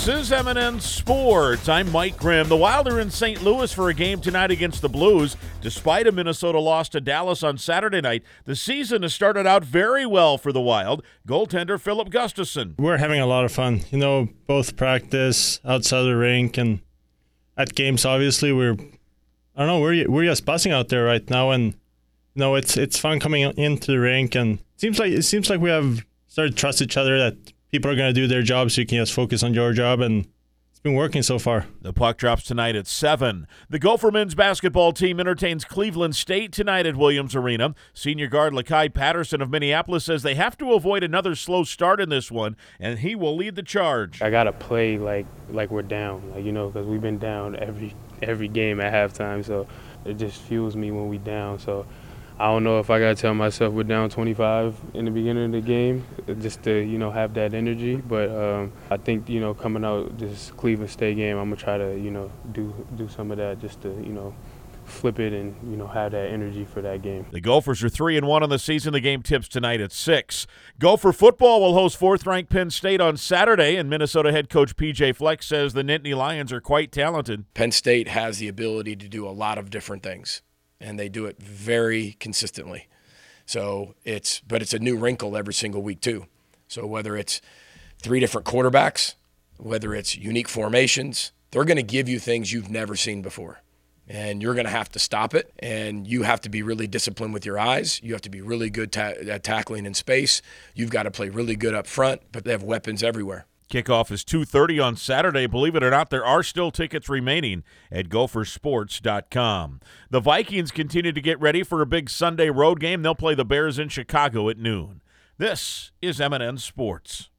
This is M&N Sports. I'm Mike Grimm. The Wild are in St. Louis for a game tonight against the Blues. Despite a Minnesota loss to Dallas on Saturday night, the season has started out very well for the Wild. Goaltender Philip Gustafsson. We're having a lot of fun. Both practice, outside the rink, and at games, obviously, we're just buzzing out there right now, and it's fun coming into the rink, and it seems like we have started to trust each other that people are going to do their job so you can just focus on your job, and it's been working so far. The puck drops tonight at 7. The Gopher men's basketball team entertains Cleveland State tonight at Williams Arena. Senior guard Lakai Patterson of Minneapolis says they have to avoid another slow start in this one, and he will lead the charge. I got to play like we're down, because we've been down every game at halftime, so it just fuels me when we down. So I don't know if I got to tell myself we're down 25 in the beginning of the game just to, have that energy. But I think, coming out this Cleveland State game, I'm going to try to, do some of that just to, flip it and, have that energy for that game. The Gophers are 3-1 on the season. The game tips tonight at 6. Gopher football will host 4th-ranked Penn State on Saturday, and Minnesota head coach P.J. Fleck says the Nittany Lions are quite talented. Penn State has the ability to do a lot of different things, and they do it very consistently. So it's a new wrinkle every single week too. So whether it's 3 different quarterbacks, whether it's unique formations, they're going to give you things you've never seen before. And you're going to have to stop it, and you have to be really disciplined with your eyes. You have to be really good at tackling in space. You've got to play really good up front, but they have weapons everywhere. Kickoff is 2:30 on Saturday. Believe it or not, there are still tickets remaining at gophersports.com. The Vikings continue to get ready for a big Sunday road game. They'll play the Bears in Chicago at noon. This is M&N Sports.